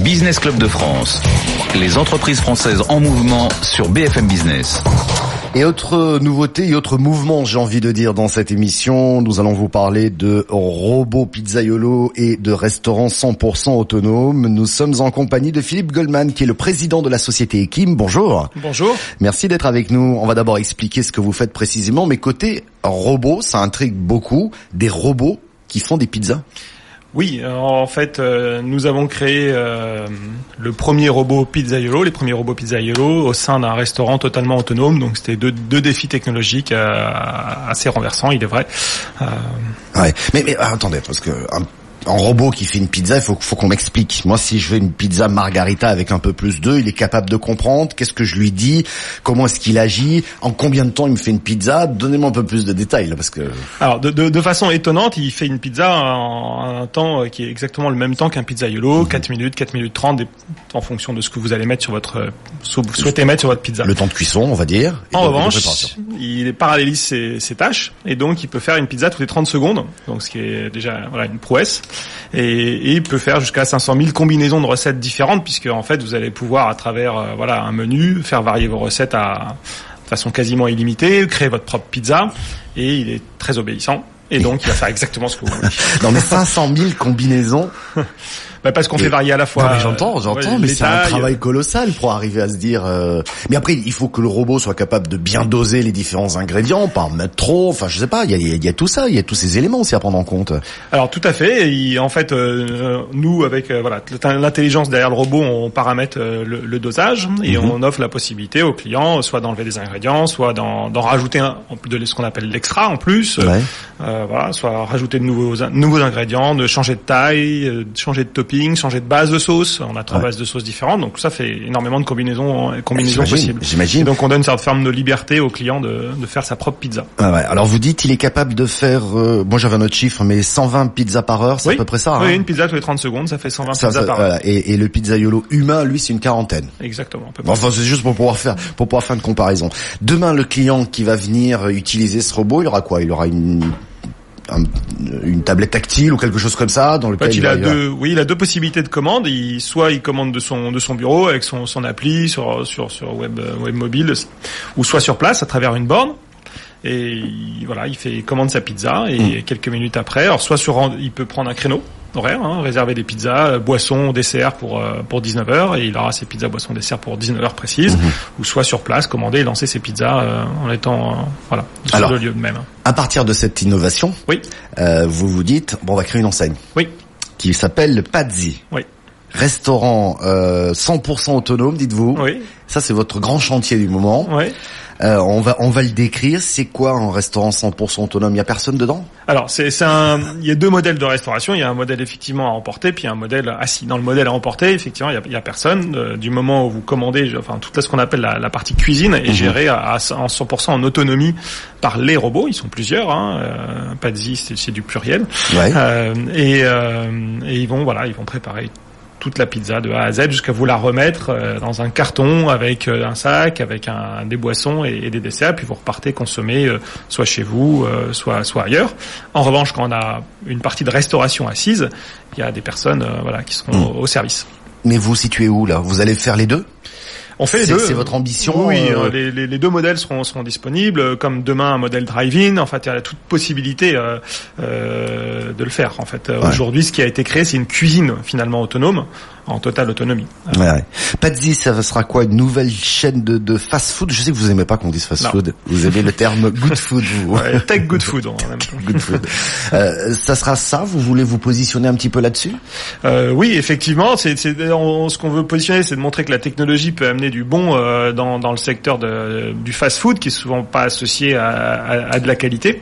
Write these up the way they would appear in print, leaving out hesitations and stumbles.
Business Club de France. Les entreprises françaises en mouvement sur BFM Business. Et autre nouveauté et autre mouvement, j'ai envie de dire, dans cette émission, nous allons vous parler de robots pizzaiolo et de restaurants 100% autonomes. Nous sommes en compagnie de Philippe Goldman, qui est le président de la société Ekim. Bonjour. Bonjour. Merci d'être avec nous. On va d'abord expliquer ce que vous faites précisément, mais côté robots, ça intrigue beaucoup, des robots qui font des pizzas. Oui, en fait, nous avons créé le premier robot pizzaiolo, les premiers robots pizzaiolo au sein d'un restaurant totalement autonome. Donc c'était deux défis technologiques assez renversants, il est vrai. Ouais, mais attendez, parce que un robot qui fait une pizza, il faut qu'on m'explique. Moi, si je fais une pizza margarita avec un peu plus d'œufs, il est capable de comprendre qu'est-ce que je lui dis, comment est-ce qu'il agit, en combien de temps il me fait une pizza. Donnez-moi un peu plus de détails, là, parce que... Alors, de façon étonnante, il fait une pizza en un temps qui est exactement le même temps qu'un pizzaiolo, 4 minutes 30, en fonction de ce que vous allez mettre vous souhaitez mettre sur votre pizza. Le temps de cuisson, on va dire. En revanche, il parallélise ses tâches, et donc il peut faire une pizza toutes les 30 secondes, donc ce qui est déjà une prouesse. Et il peut faire jusqu'à 500 000 combinaisons de recettes différentes, puisque en fait vous allez pouvoir à travers un menu faire varier vos recettes de façon quasiment illimitée, créer votre propre pizza, et il est très obéissant, et donc il va faire exactement ce que vous voulez. Non mais 500 000 combinaisons. Parce qu'on fait varier à la fois. Non, mais j'entends, mais c'est un travail colossal pour arriver à se dire. Mais après, il faut que le robot soit capable de bien doser les différents ingrédients, pas en mettre trop. Enfin, je sais pas. Il y a tout ça, il y a tous ces éléments aussi à prendre en compte. Alors tout à fait. En fait, nous avec l'intelligence derrière le robot, on paramètre le dosage et on offre la possibilité aux clients soit d'enlever des ingrédients, soit d'en rajouter de ce qu'on appelle l'extra en plus. Ouais. Soit rajouter de nouveaux ingrédients, de changer de taille, de changer de topping, changer de base de sauce. On a 3 bases de sauce différentes, donc ça fait énormément de combinaisons possibles. J'imagine. Et donc on donne une certaine forme de liberté au client de faire sa propre pizza. Ah ouais. Alors vous dites il est capable de faire, moi j'avais un autre chiffre, mais 120 pizzas par heure, c'est à peu près ça. Oui, hein. une pizza tous les 30 secondes, ça fait 120 pizzas par heure. Et le pizzaiolo humain, lui, c'est une quarantaine. Exactement. Enfin, c'est juste pour pouvoir faire une comparaison. Demain, le client qui va venir utiliser ce robot, il aura quoi? Il aura une tablette tactile ou quelque chose comme ça dans lequel il a deux possibilités de commande. Soit il commande de son bureau avec son appli sur web mobile, ou soit sur place à travers une borne. Et il commande sa pizza et quelques minutes après, alors il peut prendre un créneau horaire, réserver des pizzas, boissons, desserts pour 19h, et il aura ses pizzas, boissons, desserts pour 19h précises, ou soit sur place, commander et lancer ses pizzas en étant sur le lieu de même. À partir de cette innovation, oui, vous vous dites on va créer une enseigne, oui, qui s'appelle le Pazzi. Oui. Restaurant 100% autonome, dites-vous. Oui. Ça c'est votre grand chantier du moment. Oui. On va le décrire. C'est quoi un restaurant 100% autonome? Il y a personne dedans? Alors il y a 2 modèles de restauration. Il y a un modèle effectivement à emporter, puis un modèle assis. Dans le modèle à emporter, effectivement, il y a personne. Du moment où vous commandez, toute ce qu'on appelle la partie cuisine est gérée en 100% en autonomie par les robots. Ils sont plusieurs. Pazzi, c'est du pluriel. Ouais. Et ils vont préparer toute la pizza de A à Z jusqu'à vous la remettre dans un carton avec un sac, avec des boissons et des desserts, puis vous repartez consommer soit chez vous, soit ailleurs. En revanche, quand on a une partie de restauration assise, il y a des personnes qui seront au service. Mais vous situez où là? Vous allez faire les deux? On fait les deux. C'est votre ambition? Oui, les 2 modèles seront disponibles. Comme demain, un modèle drive-in. En fait, il y a toute possibilité de le faire. En fait, aujourd'hui, ce qui a été créé, c'est une cuisine finalement autonome, en totale autonomie. Ouais. Pazzi, ça sera quoi? Une nouvelle chaîne de fast-food? Je sais que vous aimez pas qu'on dise fast-food. Vous aimez le terme good food, vous. Ouais, tech good food. Good food. Ça sera ça? Vous voulez vous positionner un petit peu là-dessus? Oui, effectivement. Ce qu'on veut positionner, c'est de montrer que la technologie peut amener du bon dans le secteur du fast-food, qui est souvent pas associé à de la qualité.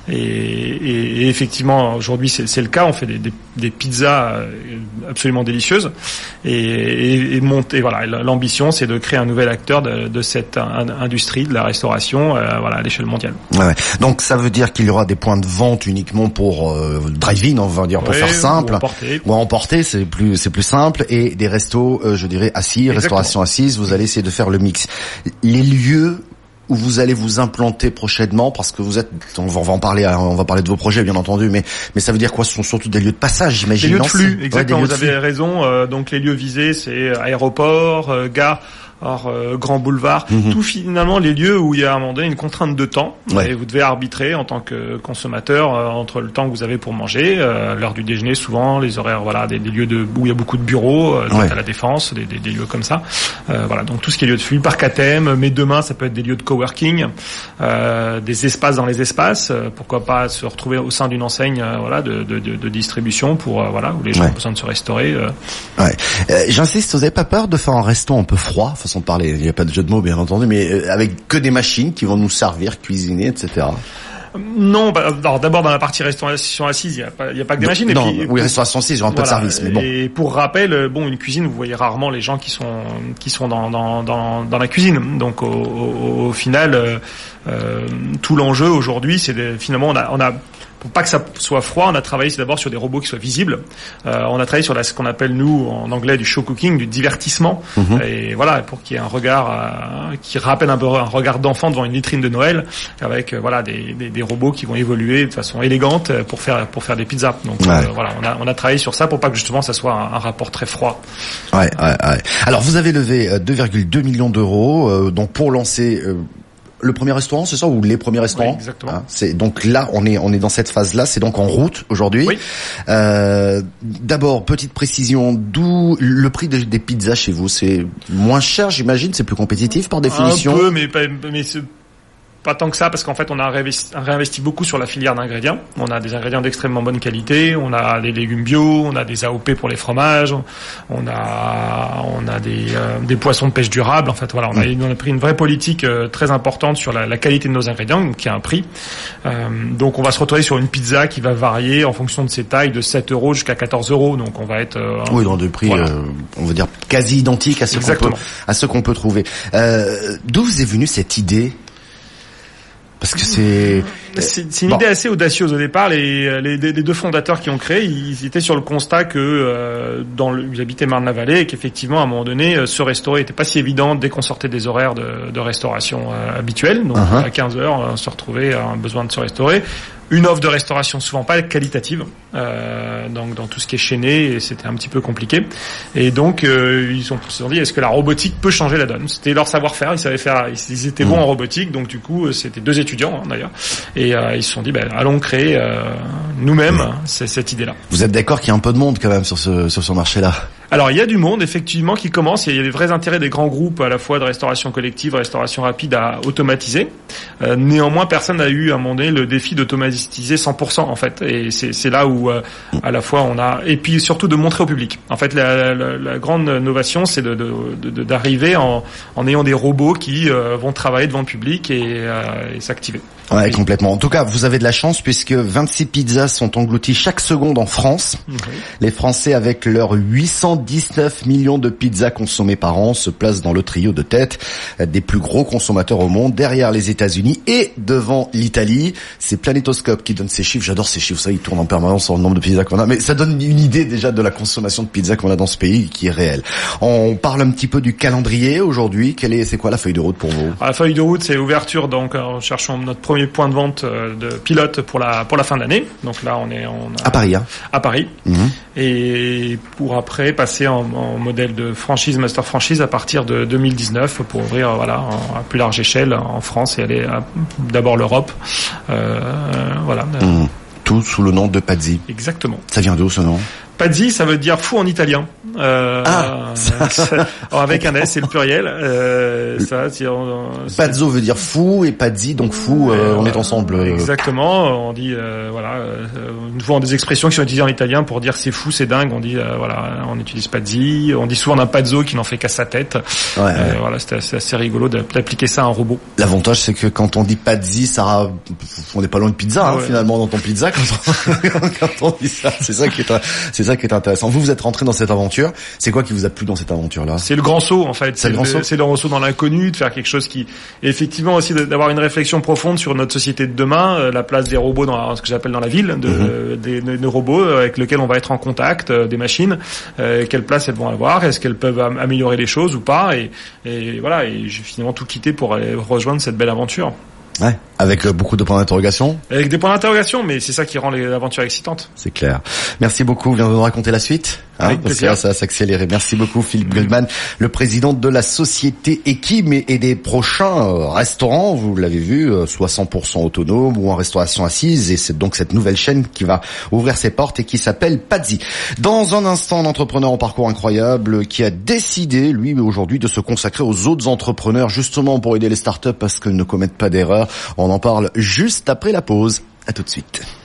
Et effectivement, aujourd'hui, c'est le cas. On fait des pizzas absolument délicieuses. Et l'ambition, c'est de créer un nouvel acteur de cette industrie de la restauration, à l'échelle mondiale. Ouais. Donc, ça veut dire qu'il y aura des points de vente uniquement pour drive-in, on va dire, pour faire simple. Ou à emporter, c'est plus simple. Et des restos, je dirais, assis, exactement. Restauration assise, vous allez essayer de faire le mix. Les lieux où vous allez vous implanter prochainement, parce que vous êtes, on va parler de vos projets bien entendu, mais ça veut dire quoi? Ce sont surtout des lieux de passage, j'imagine. Des lieux de flux, exactement. Ouais, vous avez raison. Donc les lieux visés, c'est aéroport, gare. Grand boulevard, tout finalement les lieux où il y a à un moment donné une contrainte de temps, et vous devez arbitrer en tant que consommateur entre le temps que vous avez pour manger, l'heure du déjeuner souvent, les horaires, voilà, des lieux où il y a beaucoup de bureaux, à la Défense, des lieux comme ça, voilà, donc tout ce qui est lieu de flux, parc à thème, mais demain ça peut être des lieux de coworking, des espaces dans les espaces, pourquoi pas se retrouver au sein d'une enseigne, voilà, de distribution pour voilà, où les gens ont besoin de se restaurer. J'insiste, vous n'avez pas peur de faire un resto un peu froid? Façon de parler, il n'y a pas de jeu de mots bien entendu, mais avec que des machines qui vont nous servir, cuisiner, etc. Non, alors d'abord dans la partie restauration assise, il y a pas que des machines. Non, et puis, oui, restauration assise, il y aura pas de service, mais bon. Et pour rappel, bon, une cuisine, vous voyez rarement les gens qui sont dans la cuisine. Donc au final, tout l'enjeu aujourd'hui, c'est finalement on a pour pas que ça soit froid, on a travaillé d'abord sur des robots qui soient visibles. On a travaillé sur ce qu'on appelle nous en anglais du show cooking, du divertissement. Et voilà, pour qu'il y ait un regard qui rappelle un peu un regard d'enfant devant une vitrine de Noël, avec voilà des robots qui vont évoluer de façon élégante pour faire des pizzas. Donc voilà, on a travaillé sur ça pour pas que justement ça soit un rapport très froid. Ouais. Alors vous avez levé 2,2 millions d'euros donc pour lancer le premier restaurant, c'est ça, ou les premiers restaurants? Oui, exactement. C'est donc là, on est dans cette phase-là. C'est donc en route aujourd'hui. Oui. D'abord, petite précision, d'où le prix des pizzas chez vous? C'est moins cher, j'imagine. C'est plus compétitif par définition. Un peu, mais c'est pas tant que ça, parce qu'en fait, on a réinvesti beaucoup sur la filière d'ingrédients. On a des ingrédients d'extrêmement bonne qualité, on a des légumes bio, on a des AOP pour les fromages, on a des poissons de pêche durables. En fait, voilà, on a pris une vraie politique très importante sur la qualité de nos ingrédients, qui a un prix. Donc, on va se retrouver sur une pizza qui va varier en fonction de ses tailles, de 7 € jusqu'à 14 €. Donc, on va être dans des prix, voilà. On va dire quasi identiques à ce qu'on peut trouver. D'où vous est venue cette idée? Parce que c'est une idée assez audacieuse au départ. Les deux fondateurs qui ont créé, ils étaient sur le constat que ils habitaient Marne-la-Vallée et qu'effectivement à un moment donné, se restaurer était pas si évident dès qu'on sortait des horaires de restauration habituels. Donc à 15 h, on se retrouvait à un besoin de se restaurer. Une offre de restauration souvent pas qualitative, donc dans tout ce qui est chaîné, c'était un petit peu compliqué. Et donc ils se sont dit, est-ce que la robotique peut changer la donne? C'était leur savoir-faire, ils étaient bons en robotique, donc du coup c'était deux étudiants d'ailleurs, et ils se sont dit, allons créer nous-mêmes cette idée-là. Vous êtes d'accord qu'il y a un peu de monde quand même sur ce marché-là? Alors il y a du monde effectivement qui commence, il y a des vrais intérêts des grands groupes à la fois de restauration collective, restauration rapide à automatiser. Néanmoins personne n'a eu à un moment donné le défi d'automatiser 100% en fait, et c'est là où à la fois on a, et puis surtout de montrer au public. En fait la grande innovation c'est d'arriver en ayant des robots qui vont travailler devant le public et s'activer. Ouais, complètement. En tout cas, vous avez de la chance puisque 26 pizzas sont englouties chaque seconde en France. Les Français, avec leurs 819 millions de pizzas consommées par an, se placent dans le trio de tête des plus gros consommateurs au monde, derrière les États-Unis et devant l'Italie. C'est Planetoscope qui donne ces chiffres. J'adore ces chiffres. Ça, ils tournent en permanence sur le nombre de pizzas qu'on a. Mais ça donne une idée déjà de la consommation de pizzas qu'on a dans ce pays qui est réelle. On parle un petit peu du calendrier aujourd'hui. C'est quoi la feuille de route pour vous? La feuille de route, c'est ouverture. Donc, cherchons notre premier point de vente de pilote pour la fin d'année. Donc là, on à Paris, hein. À Paris. Et pour après passer en modèle de franchise, master franchise à partir de 2019 pour ouvrir à plus large échelle en France et aller d'abord l'Europe. Voilà. Tout sous le nom de Pazzi. Exactement. Ça vient d'où ce nom? Pazzi, ça veut dire fou en italien. Avec un S, c'est le pluriel. Pazzo veut dire fou et Pazzi donc fou. On est ensemble. Exactement. On dit nous voyons des expressions qui sont utilisées en italien pour dire c'est fou, c'est dingue. On dit on utilise Pazzi. On dit souvent d'un pazzo qui n'en fait qu'à sa tête. C'est assez rigolo d'appliquer ça à un robot. L'avantage c'est que quand on dit Pazzi, on n'est pas loin de pizza finalement dans ton pizza quand on dit ça. C'est ça ça qui est intéressant. Vous êtes rentré dans cette aventure. C'est quoi qui vous a plu dans cette aventure-là? C'est le grand saut, en fait. C'est le grand saut dans l'inconnu, de faire quelque chose qui, et effectivement aussi d'avoir une réflexion profonde sur notre société de demain, la place des robots dans ce que j'appelle dans la ville, des robots avec lesquels on va être en contact, des machines, quelle place elles vont avoir, est-ce qu'elles peuvent améliorer les choses ou pas, et voilà, et j'ai finalement tout quitté pour aller rejoindre cette belle aventure. Ouais, avec beaucoup de points d'interrogation. Avec des points d'interrogation, mais c'est ça qui rend l'aventure excitante. C'est clair. Merci beaucoup. Viens de nous raconter la suite. Avec plaisir. Parce que là, ça va s'accélérer. Merci beaucoup, Philippe Goldman, le président de la société Ekim et des prochains restaurants. Vous l'avez vu, soit 100% autonome ou en restauration assise. Et c'est donc cette nouvelle chaîne qui va ouvrir ses portes et qui s'appelle Pazzi. Dans un instant, un entrepreneur au parcours incroyable qui a décidé, lui, aujourd'hui, de se consacrer aux autres entrepreneurs, justement pour aider les startups parce qu'ils ne commettent pas d'erreurs. On en parle juste après la pause. À tout de suite.